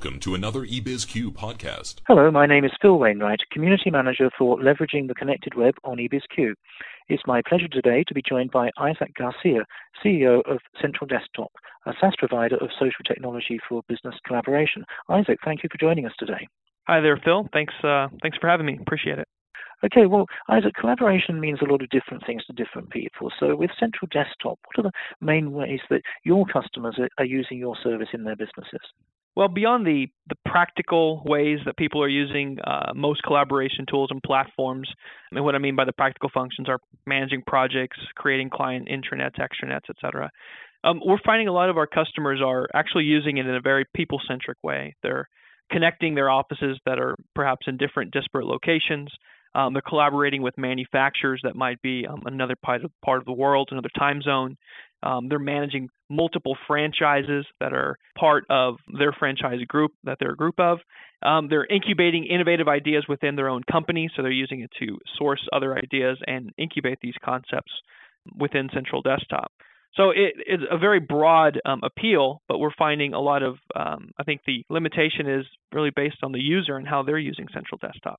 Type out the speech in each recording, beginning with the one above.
Welcome to another eBizQ podcast. Hello, my name is Phil Wainwright, Community Manager for Leveraging the Connected Web on eBizQ. It's my pleasure today to be joined by Isaac Garcia, CEO of Central Desktop, a SaaS provider of social technology for business collaboration. Isaac, thank you for joining us today. Hi there, Phil. Thanks for having me. Appreciate it. Okay, well, Isaac, collaboration means a lot of different things to different people. So with Central Desktop, what are the main ways that your customers are using your service in their businesses? Well, beyond the practical ways that people are using most collaboration tools and platforms, and what I mean by the practical functions are managing projects, creating client intranets, extranets, etc. We're finding a lot of our customers are actually using it in a very people-centric way. They're connecting their offices that are perhaps in different disparate locations. They're collaborating with manufacturers that might be another part of the world, another time zone. They're managing multiple franchises that are part of their franchise group that they're a group of. They're incubating innovative ideas within their own company, so they're using it to source other ideas and incubate these concepts within Central Desktop. So it's a very broad appeal, but we're finding a lot of, I think the limitation is really based on the user and how they're using Central Desktop.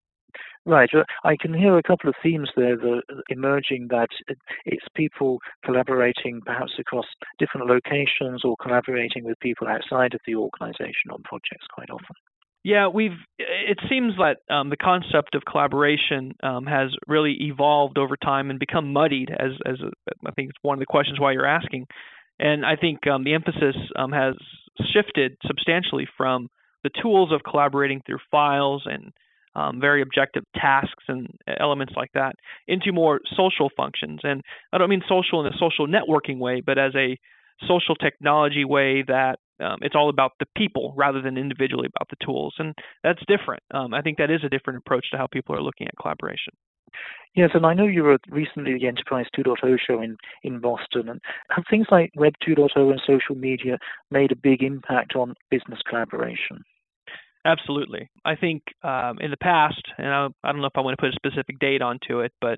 Right. I can hear a couple of themes there emerging, that it's people collaborating perhaps across different locations or collaborating with people outside of the organization on projects quite often. Yeah, it seems that the concept of collaboration has really evolved over time and become muddied, as I think it's one of the questions why you're asking. And I think the emphasis has shifted substantially from the tools of collaborating through files and very objective tasks and elements like that into more social functions. And I don't mean social in a social networking way, but as a social technology way that it's all about the people rather than individually about the tools. And that's different. I think that is a different approach to how people are looking at collaboration. Yes, and I know you were recently at the Enterprise 2.0 show in Boston. And have things like Web 2.0 and social media made a big impact on business collaboration? Absolutely. I think in the past, and I don't know if I want to put a specific date onto it, but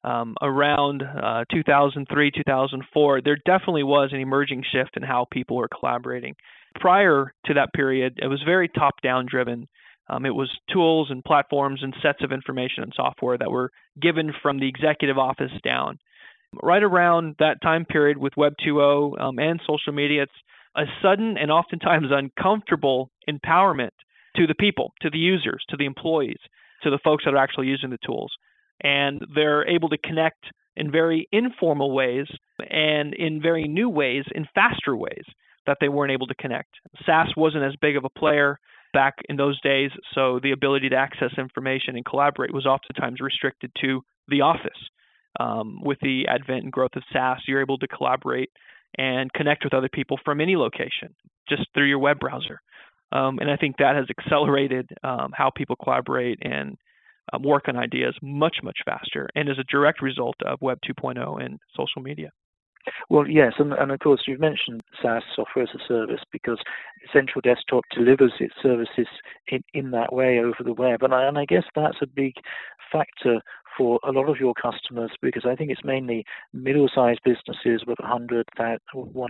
around 2003, 2004, there definitely was an emerging shift in how people were collaborating. Prior to that period, it was very top-down driven. It was tools and platforms and sets of information and software that were given from the executive office down. Right around that time period with Web 2.0 and social media, it's a sudden and oftentimes uncomfortable empowerment to the people, to the users, to the employees, to the folks that are actually using the tools. And they're able to connect in very informal ways and in very new ways, in faster ways that they weren't able to connect. SaaS wasn't as big of a player back in those days, so the ability to access information and collaborate was oftentimes restricted to the office. With the advent and growth of SaaS, you're able to collaborate and connect with other people from any location, just through your web browser. And I think that has accelerated how people collaborate and work on ideas much, much faster, and is a direct result of Web 2.0 and social media. Well, yes, and of course you've mentioned SaaS, software as a service, because Central Desktop delivers its services in that way over the web, and I guess that's a big factor for a lot of your customers, because I think it's mainly middle-sized businesses with 100 to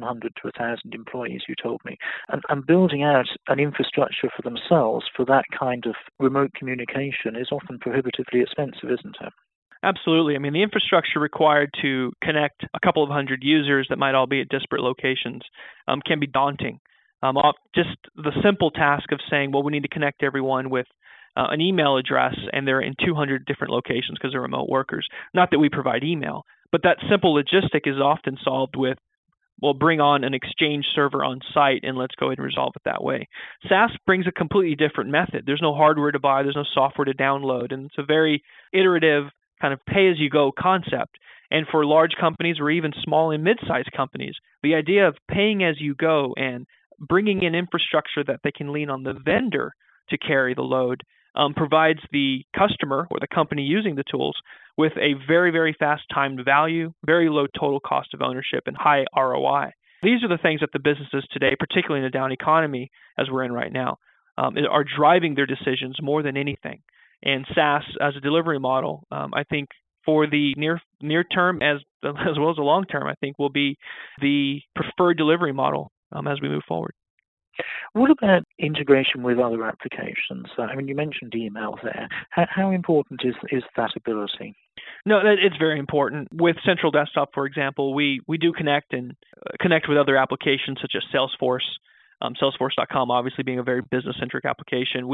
1,000 employees, you told me, and building out an infrastructure for themselves for that kind of remote communication is often prohibitively expensive, isn't it? Absolutely. I mean, the infrastructure required to connect a couple of hundred users that might all be at disparate locations can be daunting. Just the simple task of saying, well, we need to connect everyone with an email address, and they're in 200 different locations because they're remote workers. Not that we provide email, but that simple logistic is often solved with, well, bring on an Exchange server on site and let's go ahead and resolve it that way. SaaS brings a completely different method. There's no hardware to buy, there's no software to download, and it's a very iterative kind of pay-as-you-go concept. And for large companies or even small and mid-sized companies, the idea of paying as you go and bringing in infrastructure that they can lean on the vendor to carry the load provides the customer or the company using the tools with a very, very fast time to value, very low total cost of ownership, and high ROI. These are the things that the businesses today, particularly in a down economy as we're in right now, are driving their decisions more than anything. And SaaS as a delivery model, I think for the near term as well as the long term, I think will be the preferred delivery model as we move forward. What about integration with other applications? I mean, you mentioned email there. How important is that ability? No, it's very important. With Central Desktop, for example, we do connect with other applications such as Salesforce, Salesforce.com, obviously being a very business-centric application.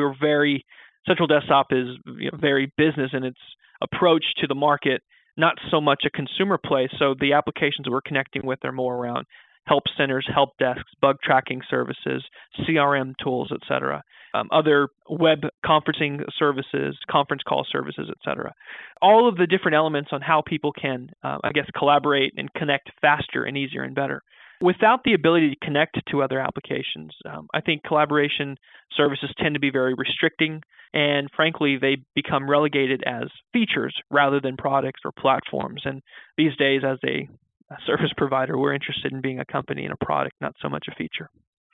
Central Desktop is very business in its approach to the market, not so much a consumer play. So the applications we're connecting with are more around help centers, help desks, bug tracking services, CRM tools, etc. Other web conferencing services, conference call services, etc. All of the different elements on how people can, collaborate and connect faster and easier and better. Without the ability to connect to other applications, I think collaboration services tend to be very restricting, and frankly, they become relegated as features rather than products or platforms. And these days, as a service provider, we're interested in being a company and a product, not so much a feature.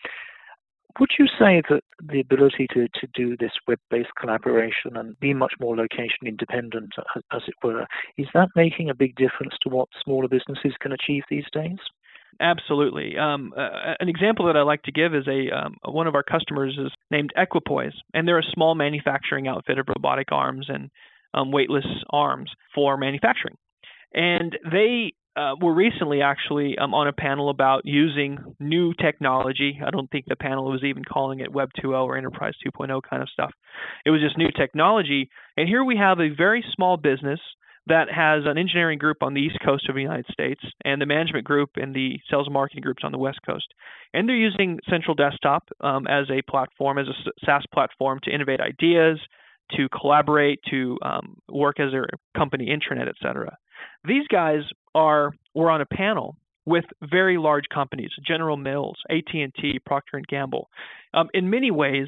Would you say that the ability to do this web-based collaboration and be much more location independent, as it were, is that making a big difference to what smaller businesses can achieve these days? Absolutely. An example that I like to give is one of our customers is named Equipoise, and they're a small manufacturing outfit of robotic arms and weightless arms for manufacturing. And they were recently actually on a panel about using new technology. I don't think the panel was even calling it Web 2.0 or Enterprise 2.0 kind of stuff. It was just new technology. And here we have a very small business that has an engineering group on the East Coast of the United States and the management group and the sales and marketing groups on the West Coast. And they're using Central Desktop as a platform, as a SaaS platform to innovate ideas, to collaborate, to work as their company intranet, et cetera. These guys were on a panel with very large companies, General Mills, AT&T, Procter & Gamble. In many ways,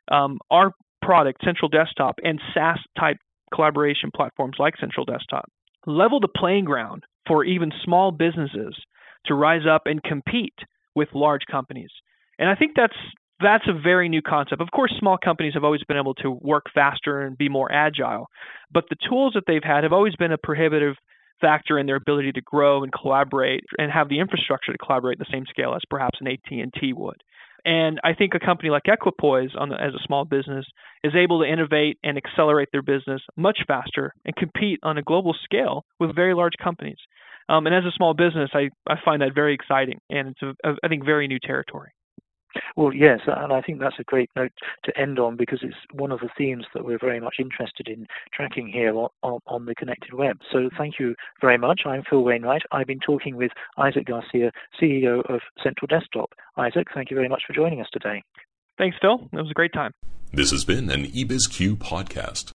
our product, Central Desktop, and SaaS-type collaboration platforms like Central Desktop level the playing ground for even small businesses to rise up and compete with large companies. And I think that's a very new concept. Of course, small companies have always been able to work faster and be more agile, but the tools that they've had have always been a prohibitive factor in their ability to grow and collaborate and have the infrastructure to collaborate at the same scale as perhaps an AT&T would. And I think a company like Equipoise, as a small business, is able to innovate and accelerate their business much faster and compete on a global scale with very large companies. And as a small business, I find that very exciting, and it's, I think, very new territory. Well, yes, and I think that's a great note to end on because it's one of the themes that we're very much interested in tracking here on the Connected Web. So thank you very much. I'm Phil Wainwright. I've been talking with Isaac Garcia, CEO of Central Desktop. Isaac, thank you very much for joining us today. Thanks, Phil. It was a great time. This has been an eBizQ podcast.